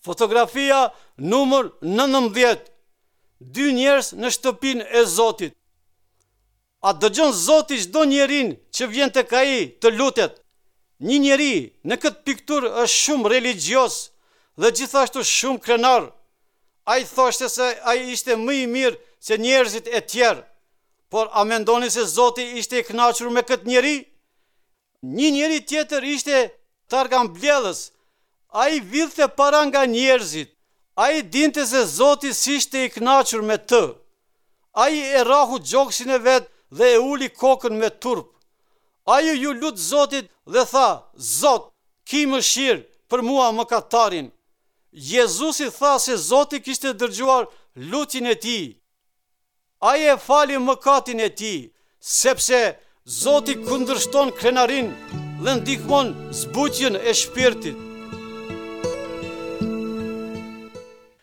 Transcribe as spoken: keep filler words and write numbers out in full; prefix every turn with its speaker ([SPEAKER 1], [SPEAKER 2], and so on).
[SPEAKER 1] Fotografia numër nëntëmbëdhjetë. Dy njerëz në shtëpinë e Zotit. A dëgjon Zoti çdo njerin që vjen tek ai të lutet? Një njeri në këtë pikturë është shumë religios dhe gjithashtu shumë krenar. Ai thoshte se ai ishte më i mirë se njerëzit e tjerë. Por a mendoni se Zoti ishte i kënaqur me këtë njeri? Një njeri tjetër ishte targa mbledhës. Ai vidhte para nga njerëzit. Ai dinte se Zoti s'ishte i kënaqur me të. Ai e rahu gjoksin e vet dhe e uli kokën me turp. Ai ju lut Zotit dhe tha: Zot, ki mëshirë për mua mëkatarin. Jezusi tha se Zoti kishte dëgjuar lutjen e tij. Ai e fali mëkatin e tij, sepse Zoti kundërshton krenarin dhe ndihmon zbutjen e shpirtit.